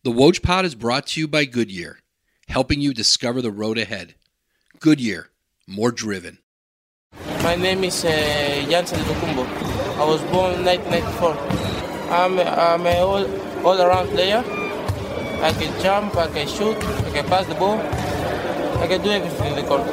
The Woj Pod is brought to you by Goodyear, helping you discover the road ahead. Goodyear, more driven. My name is Jansen Lukumbo. I was born in 1994. I'm an all-around player. I can jump, I can shoot, I can pass the ball. I can do everything in the court.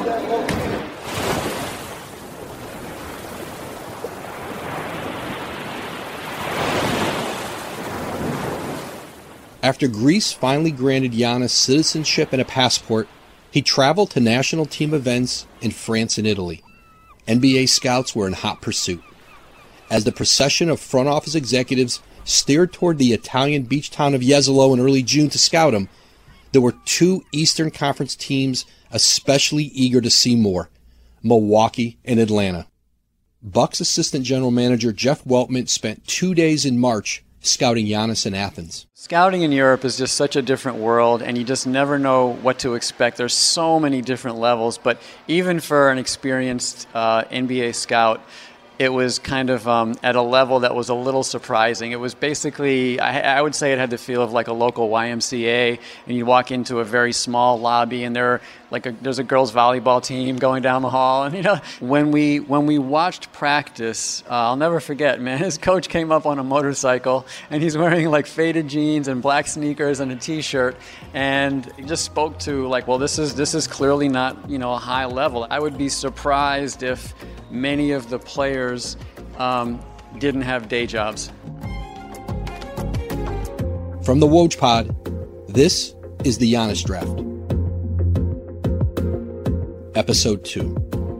After Greece finally granted Giannis citizenship and a passport, he traveled to national team events in France and Italy. NBA scouts were in hot pursuit. As the procession of front office executives steered toward the Italian beach town of Jesolo in early June to scout him, there were two Eastern Conference teams especially eager to see more: Milwaukee and Atlanta. Bucks assistant general manager Jeff Weltman spent 2 days in March scouting Giannis in Athens. Scouting in Europe is just such a different world, and you just never know what to expect. There's so many different levels, but even for an experienced NBA scout, it was kind of at a level that was a little surprising. It was basically, I would say it had the feel of like a local YMCA, and you walk into a very small lobby, and there's a girls' volleyball team going down the hall. And when we watched practice, I'll never forget, man. His coach came up on a motorcycle, and he's wearing like faded jeans and black sneakers and a T-shirt, and he just spoke to like, well, this is clearly not a high level. I would be surprised if many of the players didn't have day jobs. From the Woj Pod, this is the Giannis Draft. Episode 2.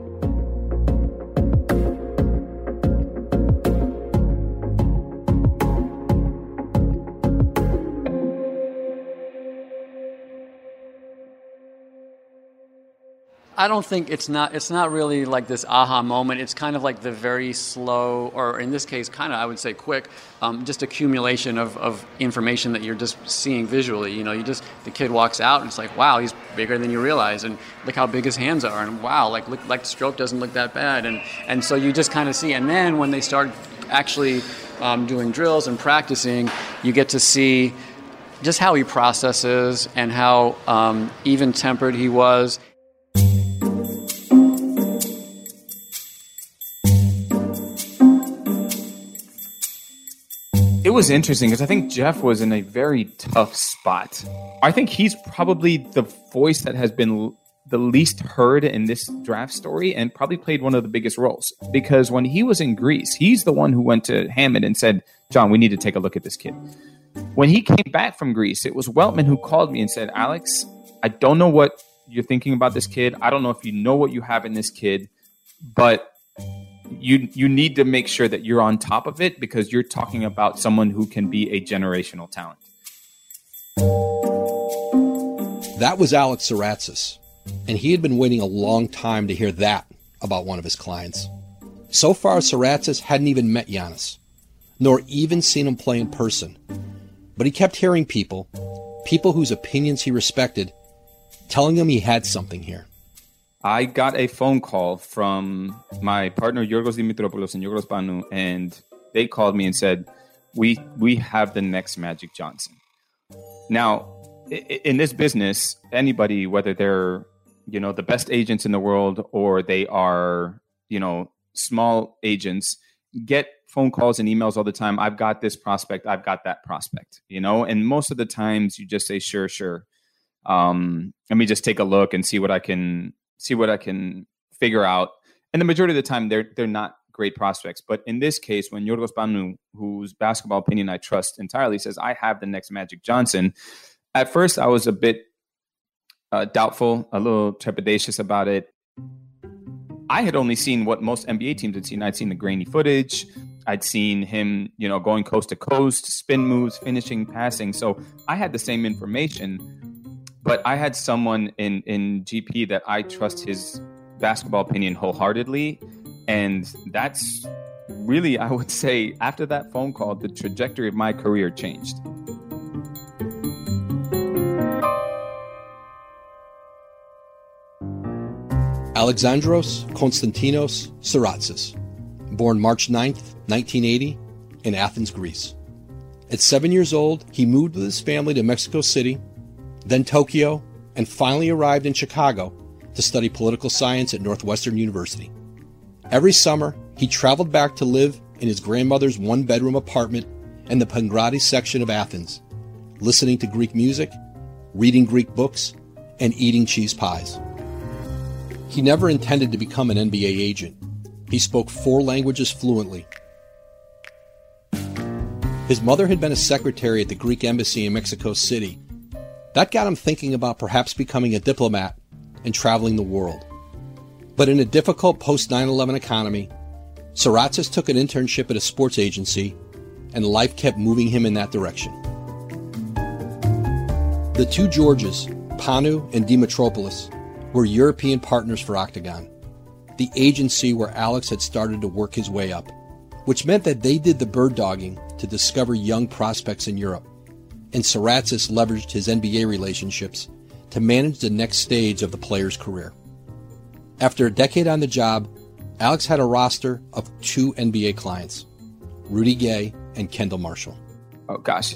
I don't think it's not really like this aha moment. It's kind of like the very slow, or in this case, kind of, I would say quick, just accumulation of information that you're just seeing visually. The kid walks out and it's like, wow, he's bigger than you realize, and look how big his hands are, and wow, like the stroke doesn't look that bad, and so you just kind of see. And then when they start actually doing drills and practicing, you get to see just how he processes and how even-tempered he was. It was interesting because I think Jeff was in a very tough spot. I think he's probably the voice that has been the least heard in this draft story and probably played one of the biggest roles. Because when he was in Greece, he's the one who went to Hammond and said, John, we need to take a look at this kid. When he came back from Greece, it was Weltman who called me and said, Alex, I don't know what you're thinking about this kid. I don't know if you know what you have in this kid, but you need to make sure that you're on top of it because you're talking about someone who can be a generational talent. That was Alex Saratzis, and he had been waiting a long time to hear that about one of his clients. So far, Saratzis hadn't even met Giannis, nor even seen him play in person. But he kept hearing people whose opinions he respected, telling him he had something here. I got a phone call from my partner, Yorgos Dimitropoulos and Yorgos Banu, and they called me and said, we have the next Magic Johnson. Now, in this business, anybody, whether they're, the best agents in the world or they are, small agents, get phone calls and emails all the time. I've got this prospect. I've got that prospect, and most of the times you just say, sure. Let me just take a look and see what I can figure out. And the majority of the time, they're not great prospects. But in this case, when Yorgos Banu, whose basketball opinion I trust entirely, says, I have the next Magic Johnson, at first I was a bit doubtful, a little trepidatious about it. I had only seen what most NBA teams had seen. I'd seen the grainy footage. I'd seen him, going coast to coast, spin moves, finishing, passing. So I had the same information. But I had someone in GP that I trust his basketball opinion wholeheartedly. And that's really, I would say, after that phone call, the trajectory of my career changed. Alexandros Konstantinos Saratzis, born March 9th, 1980, in Athens, Greece. At 7 years old, he moved with his family to Mexico City, then Tokyo, and finally arrived in Chicago to study political science at Northwestern University. Every summer, he traveled back to live in his grandmother's one-bedroom apartment in the Pangradi section of Athens, listening to Greek music, reading Greek books, and eating cheese pies. He never intended to become an NBA agent. He spoke 4 languages fluently. His mother had been a secretary at the Greek embassy in Mexico City. That got him thinking about perhaps becoming a diplomat and traveling the world. But in a difficult post-9/11 economy, Saratsas took an internship at a sports agency, and life kept moving him in that direction. The 2 Georges, Panu and Dimitropoulos, were European partners for Octagon, the agency where Alex had started to work his way up, which meant that they did the bird dogging to discover young prospects in Europe, and Saratsas leveraged his NBA relationships to manage the next stage of the player's career. After a decade on the job, Alex had a roster of 2 NBA clients, Rudy Gay and Kendall Marshall. Oh gosh,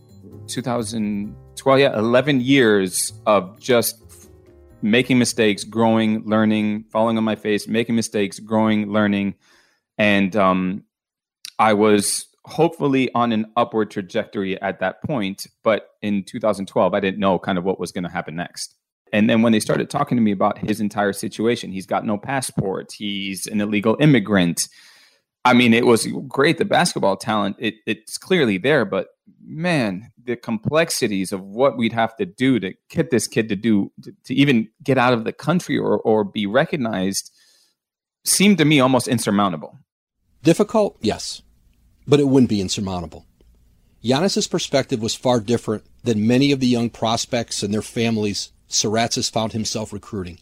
2012, 11 years of just making mistakes, growing, learning, falling on my face, making mistakes, growing, learning. And I was hopefully on an upward trajectory at that point. But in 2012, I didn't know kind of what was going to happen next. And then when they started talking to me about his entire situation, he's got no passport, he's an illegal immigrant. I mean, it was great. The basketball talent, it's clearly there. But man, the complexities of what we'd have to do to get this kid to even get out of the country or be recognized seemed to me almost insurmountable. Difficult? Yes. But it wouldn't be insurmountable. Giannis's perspective was far different than many of the young prospects and their families Saratsas found himself recruiting.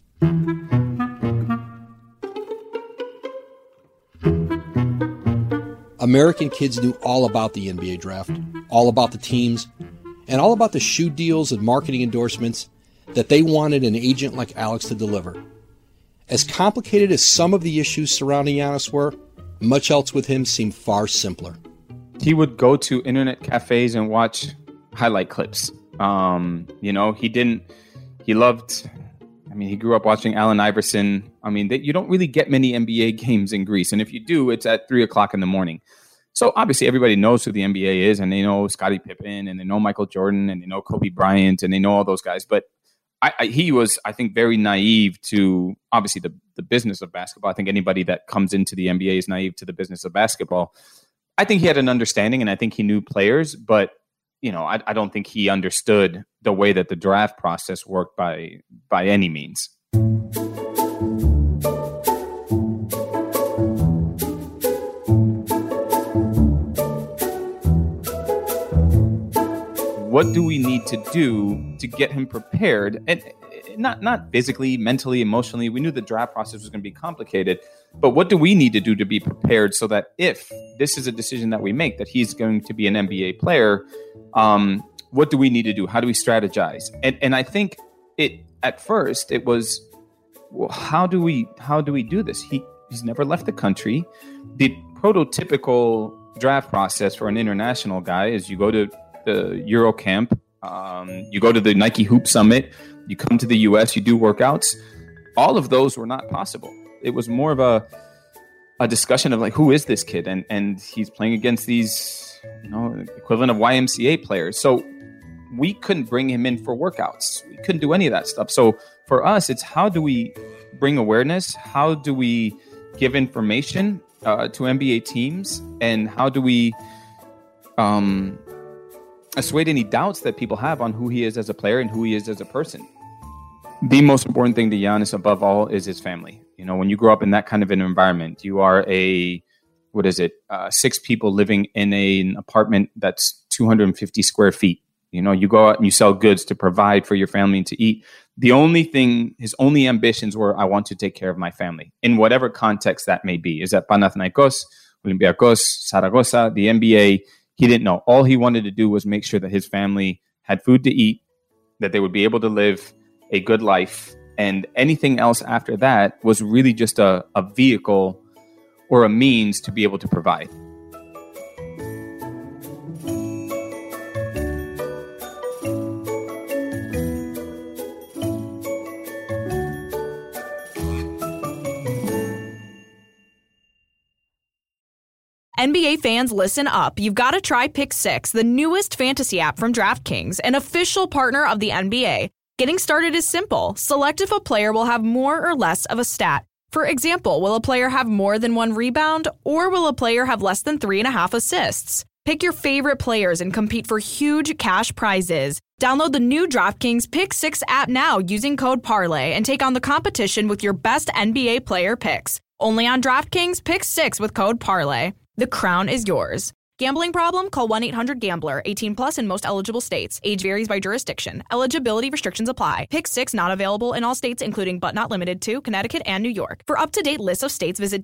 American kids knew all about the NBA draft, all about the teams, and all about the shoe deals and marketing endorsements that they wanted an agent like Alex to deliver. As complicated as some of the issues surrounding Giannis were, much else with him seemed far simpler. He would go to internet cafes and watch highlight clips. He grew up watching Allen Iverson. I mean, you don't really get many NBA games in Greece. And if you do, it's at 3:00 in the morning. So obviously everybody knows who the NBA is, and they know Scottie Pippen, and they know Michael Jordan, and they know Kobe Bryant, and they know all those guys. But he was, I think, very naive to obviously the business of basketball. I think anybody that comes into the NBA is naive to the business of basketball. I think he had an understanding, and I think he knew players, but I don't think he understood the way that the draft process worked by any means. What do we need to do to get him prepared? And not physically, mentally, emotionally. We knew the draft process was going to be complicated, but what do we need to do to be prepared so that if this is a decision that we make, that he's going to be an NBA player, what do we need to do? How do we strategize? And I think at first it was, well, how do we do this? He's never left the country. The prototypical draft process for an international guy is you go to the Euro camp, you go to the Nike Hoop Summit, you come to the US, you do workouts. All of those were not possible. It was more of a discussion of like, who is this kid? And he's playing against these, equivalent of YMCA players. So we couldn't bring him in for workouts. We couldn't do any of that stuff. So for us, it's how do we bring awareness? How do we give information to NBA teams? And how do we assuade any doubts that people have on who he is as a player and who he is as a person? The most important thing to Giannis above all is his family. When you grow up in that kind of an environment, you are 6 people living in an apartment that's 250 square feet. You go out and you sell goods to provide for your family and to eat. His only ambitions were, I want to take care of my family in whatever context that may be. Is that Panathinaikos, Olympiacos, Saragossa, the NBA? He didn't know. All he wanted to do was make sure that his family had food to eat, that they would be able to live a good life. And anything else after that was really just a vehicle or a means to be able to provide. NBA fans, listen up. You've got to try Pick 6, the newest fantasy app from DraftKings, an official partner of the NBA. Getting started is simple. Select if a player will have more or less of a stat. For example, will a player have more than 1 rebound, or will a player have less than 3.5 assists? Pick your favorite players and compete for huge cash prizes. Download the new DraftKings Pick 6 app now using code parlay and take on the competition with your best NBA player picks. Only on DraftKings Pick 6 with code parlay. The crown is yours. Gambling problem? Call 1-800-GAMBLER. 18 plus in most eligible states. Age varies by jurisdiction. Eligibility restrictions apply. Pick 6 not available in all states, including but not limited to Connecticut and New York. For up-to-date lists of states, visit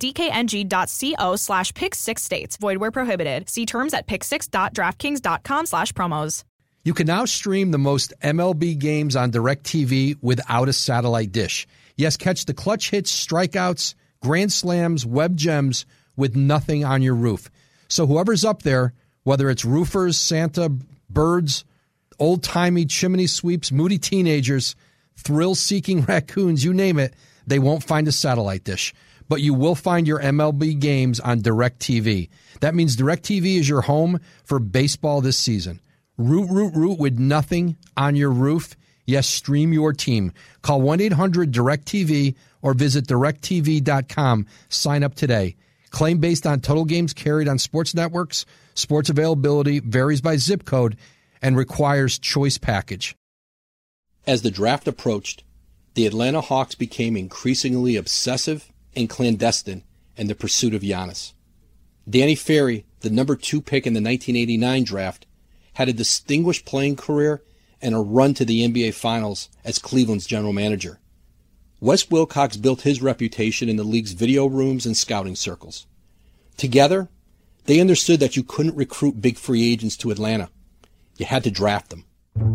dkng.co/pick6states. Void where prohibited. See terms at pick6.draftkings.com/promos. You can now stream the most MLB games on DirecTV without a satellite dish. Yes, catch the clutch hits, strikeouts, grand slams, web gems with nothing on your roof. So whoever's up there, whether it's roofers, Santa, birds, old-timey chimney sweeps, moody teenagers, thrill-seeking raccoons, you name it, they won't find a satellite dish. But you will find your MLB games on DirecTV. That means DirecTV is your home for baseball this season. Root with nothing on your roof. Yes, stream your team. Call 1-800-DirecTV or visit directtv.com. Sign up today. Claim based on total games carried on sports networks. Sports availability varies by zip code and requires choice package. As the draft approached, the Atlanta Hawks became increasingly obsessive and clandestine in the pursuit of Giannis. Danny Ferry, the number 2 pick in the 1989 draft, had a distinguished playing career and a run to the NBA Finals as Cleveland's general manager. Wes Wilcox built his reputation in the league's video rooms and scouting circles. Together, they understood that you couldn't recruit big free agents to Atlanta. You had to draft them.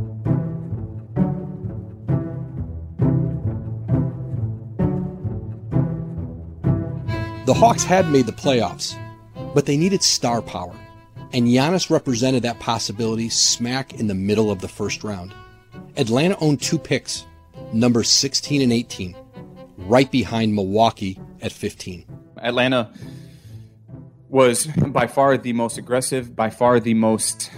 The Hawks had made the playoffs, but they needed star power, and Giannis represented that possibility smack in the middle of the first round. Atlanta owned 2 picks, numbers 16 and 18, right behind Milwaukee at 15. Atlanta was by far the most aggressive, by far the most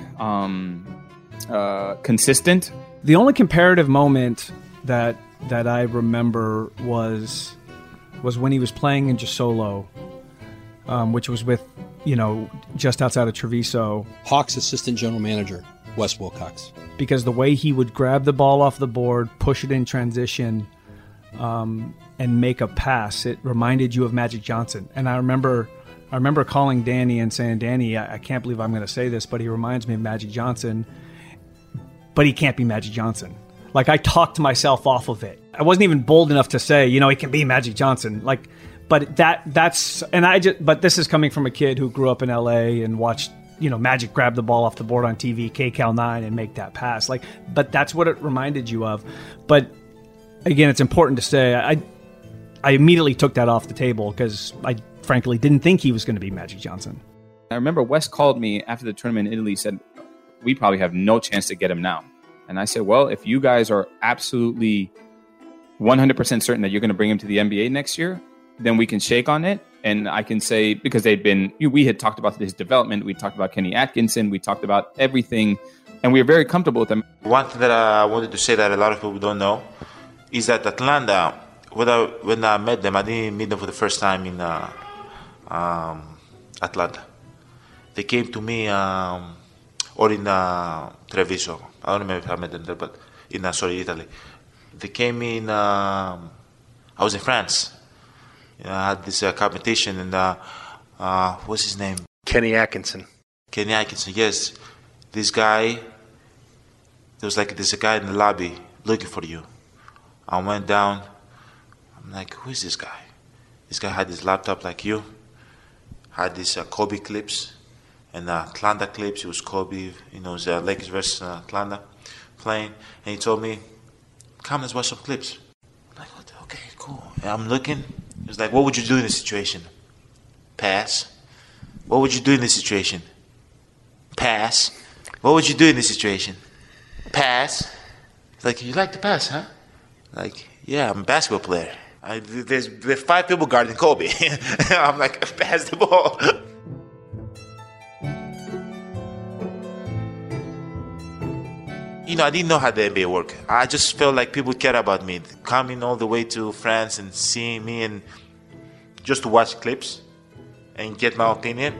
consistent. The only comparative moment that I remember was when he was playing in Gisolo, which was with, just outside of Treviso. Hawks assistant general manager, Wes Wilcox. Because the way he would grab the ball off the board, push it in transition, and make a pass, it reminded you of Magic Johnson. And I remember calling Danny and saying, Danny, I can't believe I'm going to say this, but he reminds me of Magic Johnson, but he can't be Magic Johnson. Like, I talked myself off of it. I wasn't even bold enough to say, he can be Magic Johnson. Like, but but this is coming from a kid who grew up in LA and watched, Magic grab the ball off the board on TV, KCAL9, and make that pass. Like, but that's what it reminded you of. But again, it's important to say, I immediately took that off the table because I frankly didn't think he was going to be Magic Johnson. I remember Wes called me after the tournament in Italy, said, we probably have no chance to get him now. And I said, well, if you guys are absolutely 100% certain that you're going to bring him to the NBA next year, then we can shake on it. And I can say, because we had talked about his development. We talked about Kenny Atkinson. We talked about everything. And we were very comfortable with him. One thing that I wanted to say that a lot of people don't know is that Atlanta, when I met them, I didn't meet them for the first time in Atlanta. They came to me, or in Treviso. I don't remember if I met them there, but in Italy. They came in. I was in France. I had this competition, and what's his name? Kenny Atkinson. Kenny Atkinson. Yes, this guy. There's a guy in the lobby looking for you. I went down. I'm like, who is this guy? This guy had his laptop like you. Had these Kobe clips and Atlanta clips. It was Kobe, it was Lakers versus Atlanta playing. And he told me, come, let's watch some clips. I'm like, okay, cool. And I'm looking. He was like, what would you do in this situation? Pass. What would you do in this situation? Pass. What would you do in this situation? Pass. He's like, you like to pass, huh? Like, yeah, I'm a basketball player. There's 5 people guarding Kobe. I'm like, pass the ball. I didn't know how the NBA worked. I just felt like people cared about me, coming all the way to France and seeing me and just to watch clips and get my opinion.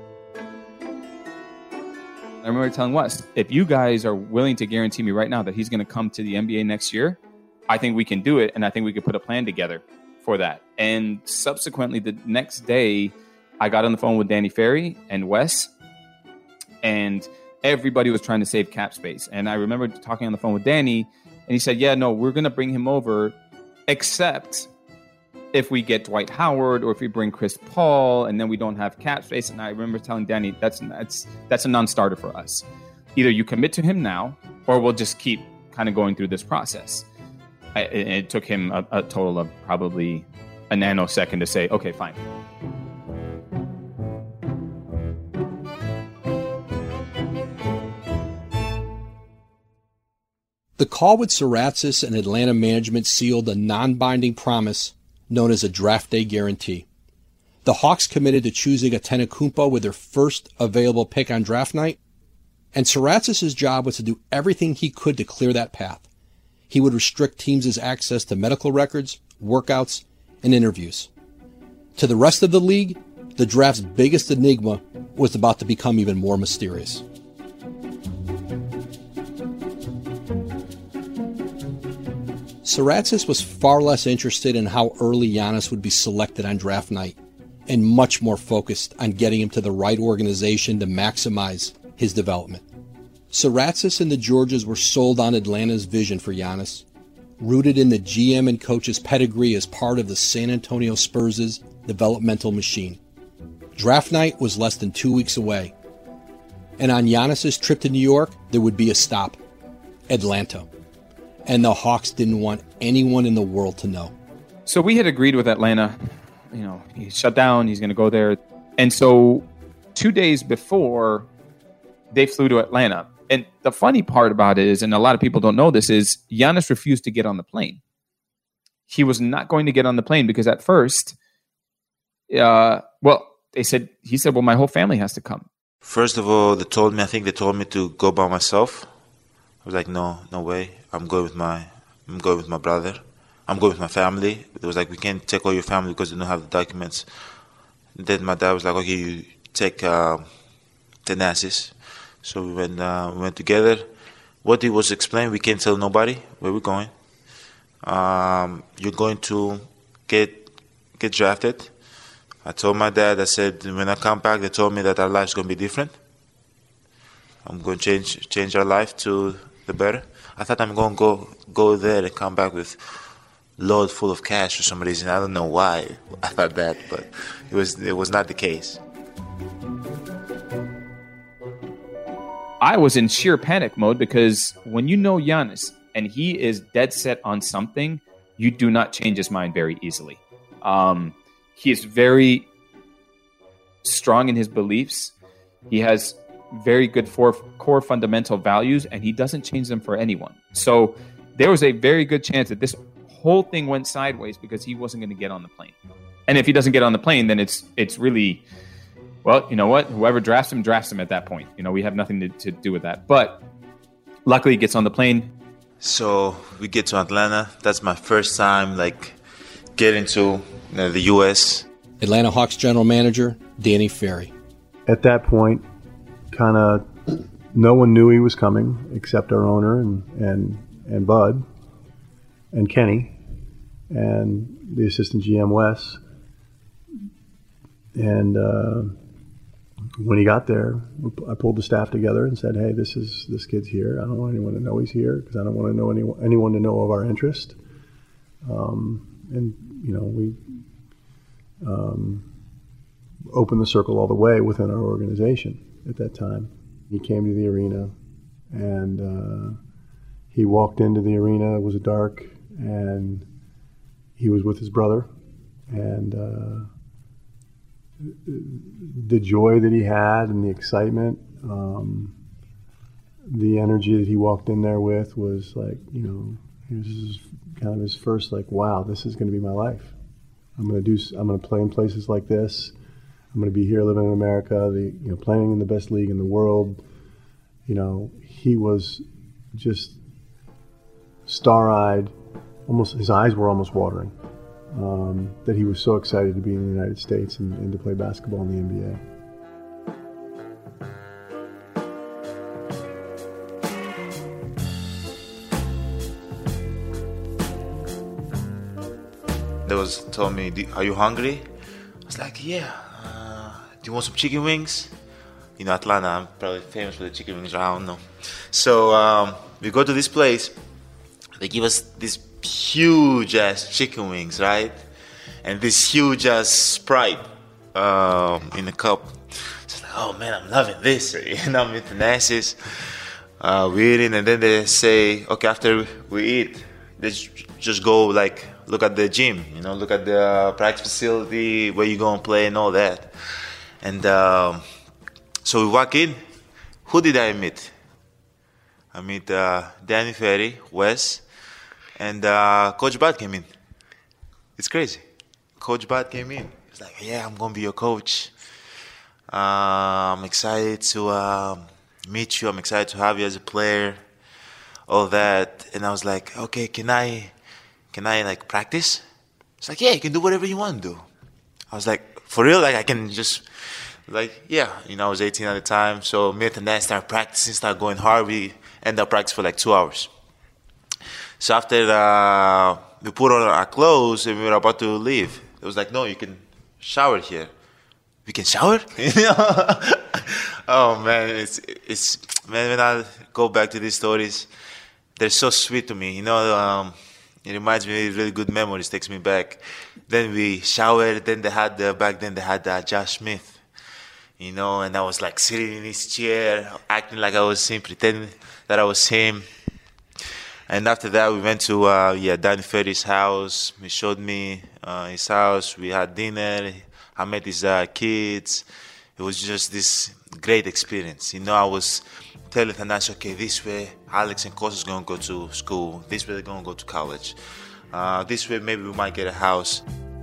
I remember telling Wes, if you guys are willing to guarantee me right now that he's going to come to the NBA next year, I think we can do it, and I think we could put a plan together for that. And subsequently, the next day, I got on the phone with Danny Ferry and Wes, and everybody was trying to save cap space. And I remember talking on the phone with Danny, and he said, yeah, no, we're going to bring him over, except if we get Dwight Howard or if we bring Chris Paul and then we don't have cap space. And I remember telling Danny, that's a non-starter for us. Either you commit to him now or we'll just keep kind of going through this process. It took him a total of probably a nanosecond to say, okay, fine. The call with Saratsas and Atlanta management sealed a non-binding promise known as a draft day guarantee. The Hawks committed to choosing Antetokounmpo with their first available pick on draft night, and Saratsas' job was to do everything he could to clear that path. He would restrict teams' access to medical records, workouts, and interviews. To the rest of the league, the draft's biggest enigma was about to become even more mysterious. Saratsas was far less interested in how early Giannis would be selected on draft night and much more focused on getting him to the right organization to maximize his development. Saratsas and the Georges were sold on Atlanta's vision for Giannis, rooted in the GM and coach's pedigree as part of the San Antonio Spurs' developmental machine. Draft night was less than 2 weeks away, and on Giannis' trip to New York, there would be a stop, Atlanta. And the Hawks didn't want anyone in the world to know. So we had agreed with Atlanta, he's shut down, he's going to go there. And so 2 days before, they flew to Atlanta. And the funny part about it is, and a lot of people don't know this, is Giannis refused to get on the plane. He was not going to get on the plane because at first, he said, well, my whole family has to come. First of all, they told me to go by myself. I was like, no way. I'm going with my brother. I'm going with my family. It was like, we can't take all your family because they don't have the documents. And then my dad was like, okay, you take Thanasis. So we went together. What he was explaining, we can't tell nobody where we're going. You're going to get drafted. I told my dad, I said, when I come back, they told me that our life's going to be different. I'm going to change our life to the better. I thought I'm going to go there and come back with load full of cash for some reason. I don't know why I thought that, but it was not the case. I was in sheer panic mode because when you know Giannis and he is dead set on something, you do not change his mind very easily. He is very strong in his beliefs. He has very good core fundamental values, and he doesn't change them for anyone. So there was a very good chance that this whole thing went sideways because he wasn't going to get on the plane. And if he doesn't get on the plane, then it's really, well, you know what? Whoever drafts him at that point. We have nothing to do with that. But luckily, he gets on the plane. So we get to Atlanta. That's my first time, getting to the U.S. Atlanta Hawks general manager, Danny Ferry. At that point, kind of no one knew he was coming except our owner and Bud and Kenny and the assistant GM Wes. And when he got there, I pulled the staff together and said, "Hey, this kid's here. I don't want anyone to know he's here because I don't want to know anyone to know of our interest." We opened the circle all the way within our organization at that time. He came to the arena, and he walked into the arena. It was dark, and he was with his brother, and the joy that he had and the excitement, the energy that he walked in there with was like, this is kind of his first, wow, this is going to be my life. I'm going to play in places like this. I'm going to be here living in America, playing in the best league in the world. He was just star-eyed, almost his eyes were almost watering, that he was so excited to be in the United States and to play basketball in the NBA. They told me, "Are you hungry?" I was like, "Yeah. Do you want some chicken wings?" You know, Atlanta, I'm probably famous for the chicken wings. I don't know. So we go to this place. They give us these huge ass chicken wings, right? And this huge ass Sprite in a cup. So like, oh man, I'm loving this. You know, I'm eating Nazis. We eating, and then they say, okay, after we eat, let's just go like look at the gym. You know, look at the practice facility where you go and play and all that. And so we walk in. Who did I meet? I meet Danny Ferry, Wes, and Coach Bud came in. It's crazy. Coach Bud came in. He's like, yeah, I'm going to be your coach. I'm excited to meet you. I'm excited to have you as a player. All that. And I was like, okay, can I like practice? He's like, yeah, you can do whatever you want to do. I was like, for real? Like I can just, like, yeah. You know, I was 18 at the time. So me and Dan started practicing, started going hard. We ended up practicing for like 2 hours. So after we put on our clothes and we were about to leave, it was like, no, you can shower here. We can shower? Oh man, it's man, when I go back to these stories, they're so sweet to me. You know, it reminds me of really good memories, takes me back. Then we showered, then back then they had Josh Smith. You know, and I was like sitting in his chair, acting like I was him, pretending that I was him. And after that, we went to Danny Ferry's house. He showed me his house. We had dinner. I met his kids. It was just this great experience. You know, I was telling Thanasi, okay, this way Alex and Kostas going to go to school. This way they're going to go to college. This way maybe we might get a house.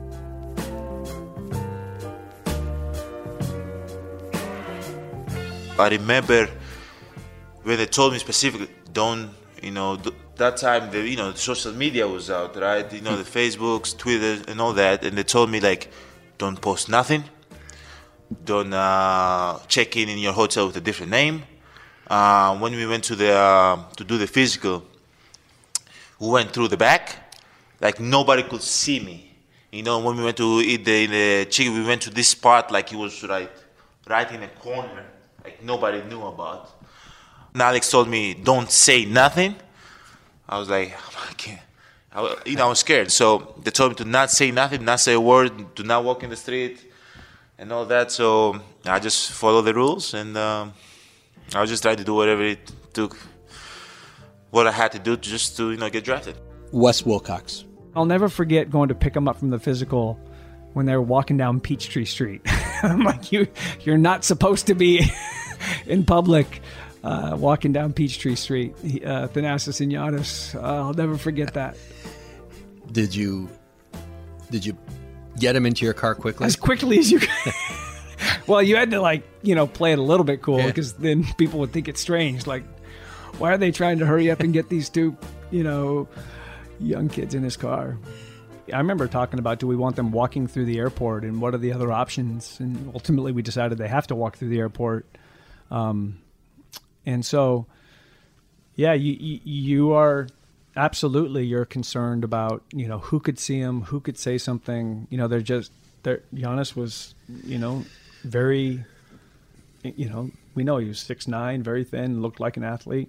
I remember when they told me specifically, don't, you know, that time, the social media was out, right? You know, the Facebooks, Twitter, and all that. And they told me, like, don't post nothing. Don't check in your hotel with a different name. When we went to do the physical, we went through the back. Like, nobody could see me. You know, when we went to eat the chicken, we went to this spot, like, it was right in a corner. Like, nobody knew about. And Alex told me, don't say nothing. I was like, I can't. I was scared. So they told me to not say nothing, not say a word, do not walk in the street, and all that. So I just followed the rules, and I was just trying to do whatever it took, what I had to do just to get drafted. Wes Wilcox. I'll never forget going to pick him up from the physical when they were walking down Peachtree Street. I'm like, you're not supposed to be in public. Walking down Peachtree Street, Thanasis and Giannis. I'll never forget that. Did you get him into your car quickly? As quickly as you could. Well, you had to play it a little bit cool, because then people would think it's strange. Like, why are they trying to hurry up and get these two, young kids in his car? I remember talking about, do we want them walking through the airport, and what are the other options? And ultimately we decided they have to walk through the airport. And so, yeah, you are absolutely, you're concerned about, who could see him, who could say something. Giannis was, very, we know he was 6'9", very thin, looked like an athlete.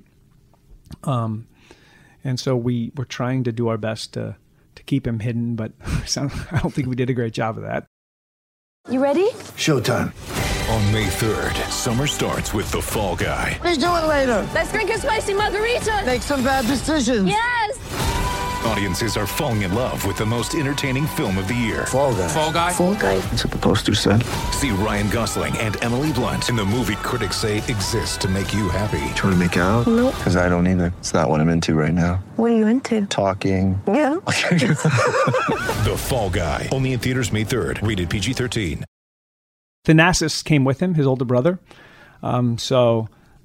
And so we were trying to do our best to keep him hidden, but I don't think we did a great job of that. You ready? Showtime. On May 3rd, summer starts with The Fall Guy. Let's do it later. Let's drink a spicy margarita. Make some bad decisions. Yes. Audiences are falling in love with the most entertaining film of the year. Fall Guy. Fall Guy? Fall Guy. That's what the poster said. See Ryan Gosling and Emily Blunt in the movie critics say exists to make you happy. Trying to make it out? Nope. Because I don't either. It's not what I'm into right now. What are you into? Talking. Yeah. The Fall Guy. Only in theaters May 3rd. Rated PG-13. Thanasis came with him, his older brother. So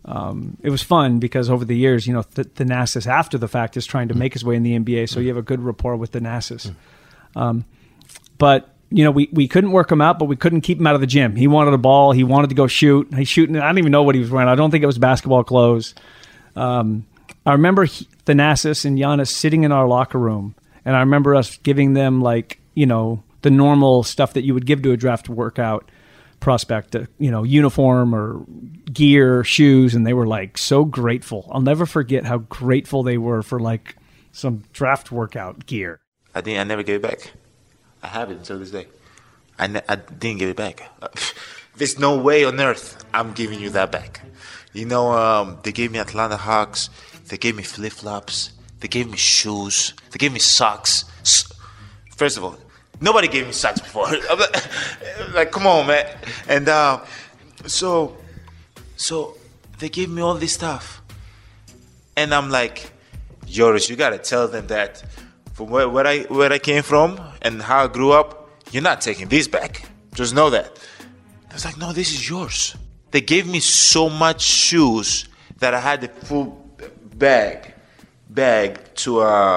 It was fun because over the years, Thanasis after the fact is trying to make his way in the NBA, so you have a good rapport with Thanasis. But we couldn't work him out, but we couldn't keep him out of the gym. He wanted a ball. He wanted to go shoot. He's shooting. I don't even know what he was wearing. I don't think it was basketball clothes. I remember Thanasis and Giannis sitting in our locker room, and I remember us giving them the normal stuff that you would give to a draft workout prospect, uniform or gear, shoes, and they were so grateful. I'll never forget how grateful they were for some draft workout gear. I never gave it back. I have it until this day. I didn't give it back. There's no way on earth I'm giving you that back. They gave me Atlanta Hawks. They gave me flip-flops. They gave me shoes. They gave me socks. First of all, nobody gave me socks before. Come on, man. And so they gave me all this stuff. And I'm like, Joris, you got to tell them that from where I came from and how I grew up, you're not taking this back. Just know that. I was like, no, this is yours. They gave me so much shoes that I had the full bag to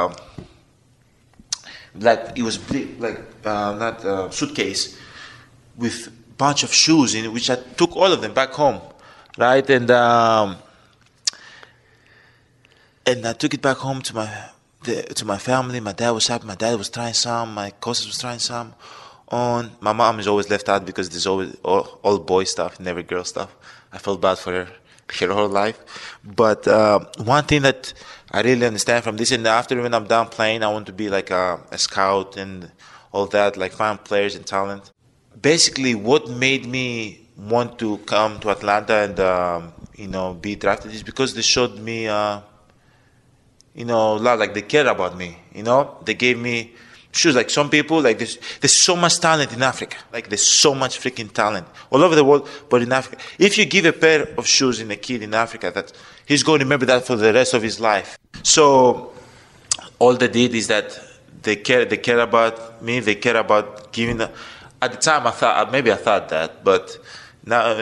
it was big, not a suitcase with a bunch of shoes in it, which I took all of them back home, right? And I took it back home to my family. My dad was happy. My dad was trying some. My cousins was trying some. My mom is always left out because there's always all boy stuff, never girl stuff. I felt bad for her whole life. But one thing that I really understand from this, and after when I'm done playing, I want to be a scout and all that, find players and talent. Basically, what made me want to come to Atlanta and be drafted is because they showed me a lot, they cared about me. They gave me shoes. Some people, there's so much talent in Africa. There's so much freaking talent all over the world, but in Africa, if you give a pair of shoes in a kid in Africa, that he's going to remember that for the rest of his life. So all they did is that they care about me. They care about giving. At the time, I thought that, but now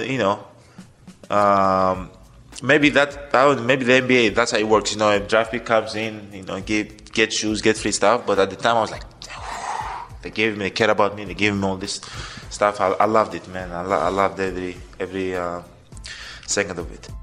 maybe the NBA, that's how it works. A draft pick comes in, get shoes, get free stuff. But at the time, I was like, they care about me. They gave me all this stuff. I loved it, man. I loved every second of it.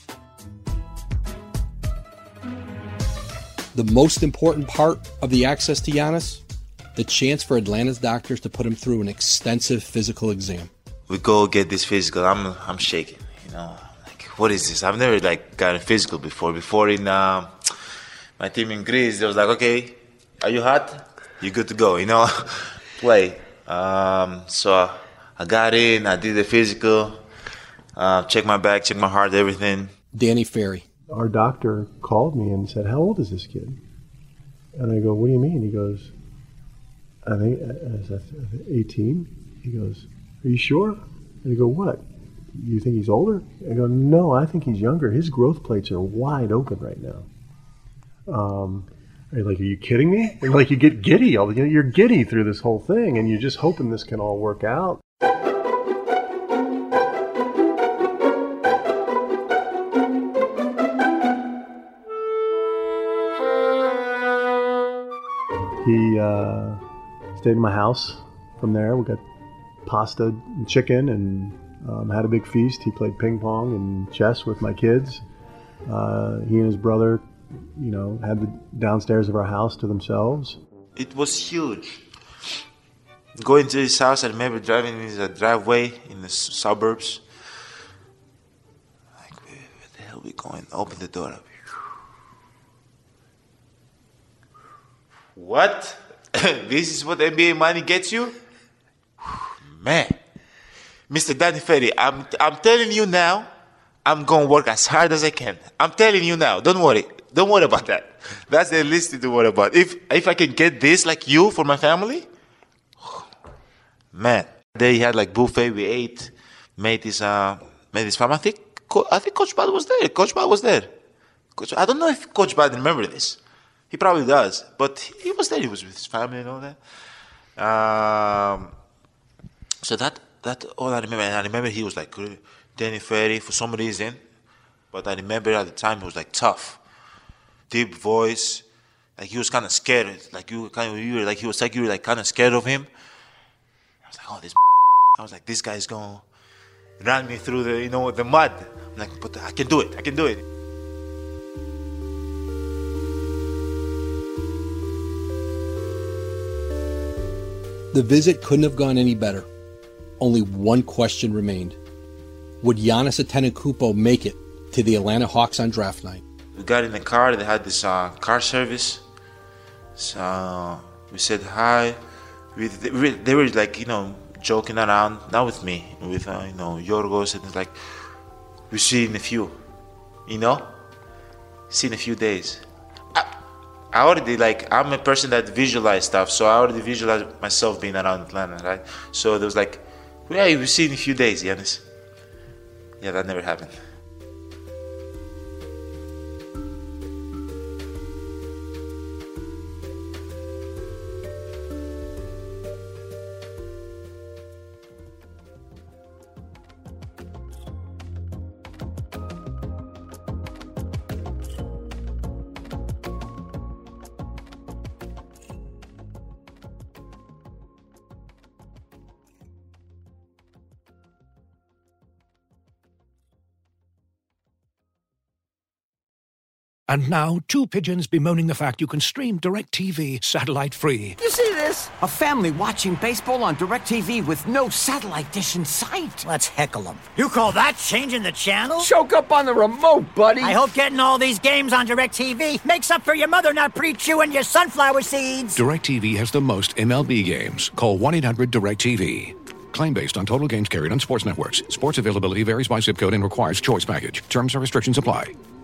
The most important part of the access to Giannis, the chance for Atlanta's doctors to put him through an extensive physical exam. We go get this physical. I'm shaking. What is this? I've never gotten physical before. Before in my team in Greece, they was like, okay, are you hot? You good to go? Play. So I got in. I did the physical. Check my back, check my heart, everything. Danny Ferry. Our doctor called me and said, how old is this kid? And I go, what do you mean? He goes, I think 18. He goes, are you sure? And I go, what? You think he's older? I go, no, I think he's younger. His growth plates are wide open right now. Are you kidding me? And you get giddy. You're giddy through this whole thing, and you're just hoping this can all work out. He stayed in my house from there. We got pasta and chicken and had a big feast. He played ping pong and chess with my kids. He and his brother, had the downstairs of our house to themselves. It was huge. Going to his house, I remember driving in his driveway in the suburbs. Where the hell are we going? Open the door up. What? This is what NBA money gets you? Man. Mr. Danny Ferry, I'm telling you now, I'm going to work as hard as I can. I'm telling you now. Don't worry. Don't worry about that. That's the least to worry about. If I can get this like you for my family, man. They had buffet. We ate, made this family. I think Coach Bud was there. I don't know if Coach Bud remember this. He probably does, but he was there. He was with his family and all that. So that all I remember. And I remember he was Danny Ferry for some reason. But I remember at the time he was like tough, deep voice, like he was kind of scared. Like you were kind of scared of him. I was like, oh, this. I was like, this guy's gonna run me through the mud. I'm like, but I can do it. I can do it. The visit couldn't have gone any better. Only one question remained. Would Giannis Antetokounmpo make it to the Atlanta Hawks on draft night? We got in the car. They had this car service. So we said hi. They were like, joking around. Not with me, with Yorgos, and it's like, we see in a few, see in a few days. I already, I'm a person that visualize stuff, so I already visualize myself being around Atlanta, right? So there was like, yeah, we'll see in a few days, Giannis. Yeah, that never happened. And now, two pigeons bemoaning the fact you can stream DirecTV satellite-free. You see this? A family watching baseball on DirecTV with no satellite dish in sight. Let's heckle them. You call that changing the channel? Choke up on the remote, buddy. I hope getting all these games on DirecTV makes up for your mother not pre-chewing your sunflower seeds. DirecTV has the most MLB games. Call 1-800-DirecTV. Claim based on total games carried on sports networks. Sports availability varies by zip code and requires choice package. Terms and restrictions apply.